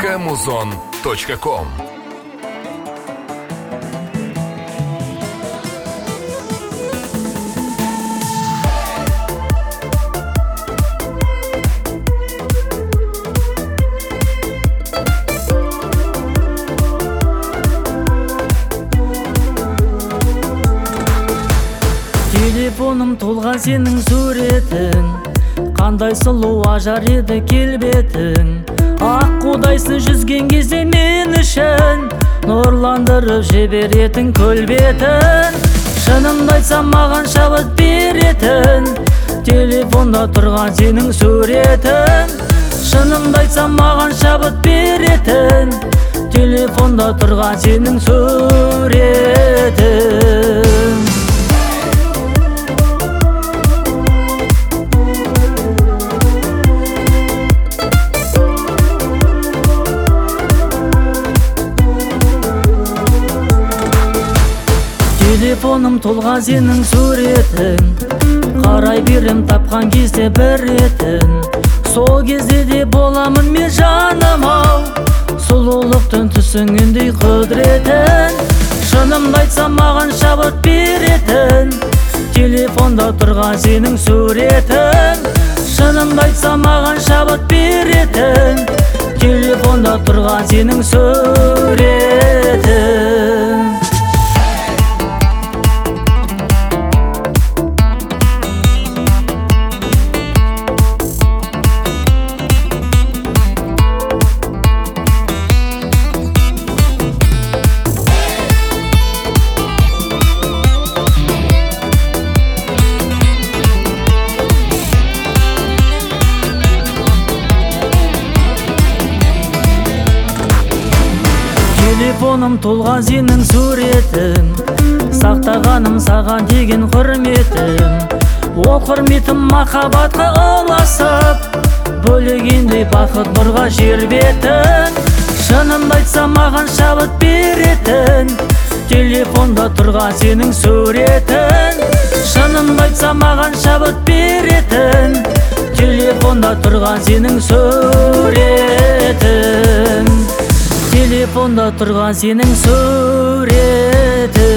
www.muzon.com. Телефоным толған сенің суретің, қандай сұлу ажар еді келбетің. Ақ қудайсың жүзген кезде мен үшін, нұрландырып жіберетін көлбетін. Шынымды айтсам маған шабыт беретін, телефонда тұрған сенің суретің. Шынымды айтсам маған шабыт беретін, телефонда тұрған сенің суретің. Телефоным толған сенің суретің, қарай берем тапқан кезде бір ретін. Сол кезде де боламын мен жаным ау, сұлулықтың түсіңіндей құдіретін. Шынымды айтсам маған шабыт беретін, телефонда тұрған сенің суретің. Шынымды айтсам маған шабыт беретін, телефонда тұрған сенің суретің. Телефоным толған сенің суретің, сақтағаным саған деген құрметім. Ол құрметім махаббатқа ұласып, бөлегендей бақыт нұрға жер бетін. Шынымды айтсам маған шабыт беретін, телефонда тұрған сенің суретің. Шынымды айтсам маған шабыт беретін, телефонда тұрған сенің суретің. Телефонда тұрған сенің суретің.